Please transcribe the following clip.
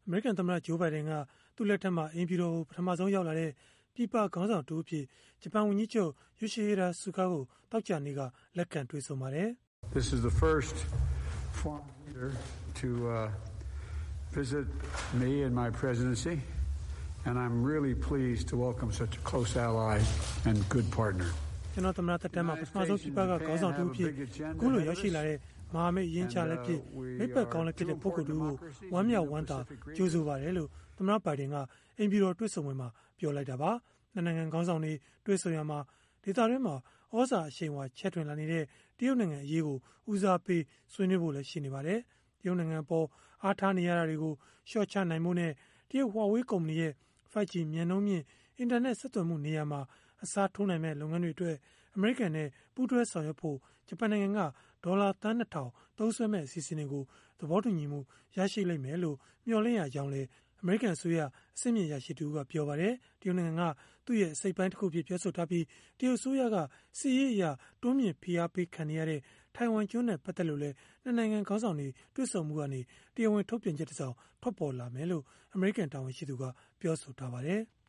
အမေရိကန်သမ္မတ Joe Biden ကသူ့လက်ထက်မှာအိမ်ဖြူတော်ကိုပထမဆုံးရောက်လာတဲ့ပြည်ပခေါင်းဆောင်တူအဖြစ်ဂျပန်ဝန်ကြီးချုပ် Yoshihide Suga ကိုသောကြာနေ့ကလက်ခံတွေ့ဆုံပါတယ်။ This is the first foreign leader to visit me in my presidency, and I'm really pleased to welcome such a close ally and good partner. ကျွန်တော်သမ္မတသက်တမ်းမှာပထမဆုံးပြည်ပကခေါင်းဆောင်တူအဖြစ်အခုလိုရောက်ရှိလာတဲ့မဟာမိတ်ရင်းချလက်ဖြစ်မိတ်ပတ်ကောင်းလက်ဖြစ်တဲ့ပုဂ္ဂိုလ်တူကိုဝမ်းမြောက်ဝမ်းသာကြိုးဆိုပါတယ်လို့သမ္မတဘိုင်ဒန်ကအိမ်ဖြူတော်တွေ့ဆုံပွဲမှာပြောလိုက်တာပါနိုင်ငံခေါင်းဆောင်တွေတွေ့ဆုံရမှာဒေသတွင်းမှာဩဇာအရှိန်အဝါချဲ့ထွင်လာနေတဲ့တရုတ်နိုင်ငံအရေးကိုဦးစားပေးဆွေးနွေးဖို့လည်းရှိနေပါတယ်တရုတ်နိုင်ငံပေါ်အားထားနေရတာတွေကိုရှော့ချနိုင်ဖို့နဲ့တရုတ် Huawei ကုမ္ပဏီရဲ့ 5G မြန်နှုန်းမြင့်အင်တာနက်ဆက်သွယ်မှုနေရာမှာအစားထိုးနိုင်မဲ့လုပ်ငန်းတွေအတွက်အမေရိကန်နဲ့ပူးတွဲဆောင်ရွက်ဖို့ဂျပန်နိုင်ငံကဒေါ်လာသန်း2000သုံးစွဲမဲ့အစီအစဉ်တွေကိုသဘောတူညီမှုရရှိလိမ့်မယ်လို့မျှော်လင့်ရကြောင်းလည်းအမေရိကန်အစိုးရအစိမ့်မြင့်ရရှိသူကပြောပါတယ်တရုတ်နိုင်ငံကသူ့ရဲ့အစိပ်ပိုင်းတစ်ခုဖြစ်ပြောဆိုထားပြီးတရုတ်အစိုးရကစီးရေးအရာတွန်းမြင့်ဖိအားပေးခံရတဲ့ထိုင်ဝမ်ကျွန်းနဲ့ပတ်သက်လို့လည်းနိုင်ငံခေါင်းဆောင်တွေတွေ့ဆုံမှုကနေတရားဝင်ထုတ်ပြန်ချက်တစ်စောင်ထွက်ပေါ်လာမယ်လို့အမေရိကန်တာဝန်ရှိသူကပြောဆိုထားပါတယ်။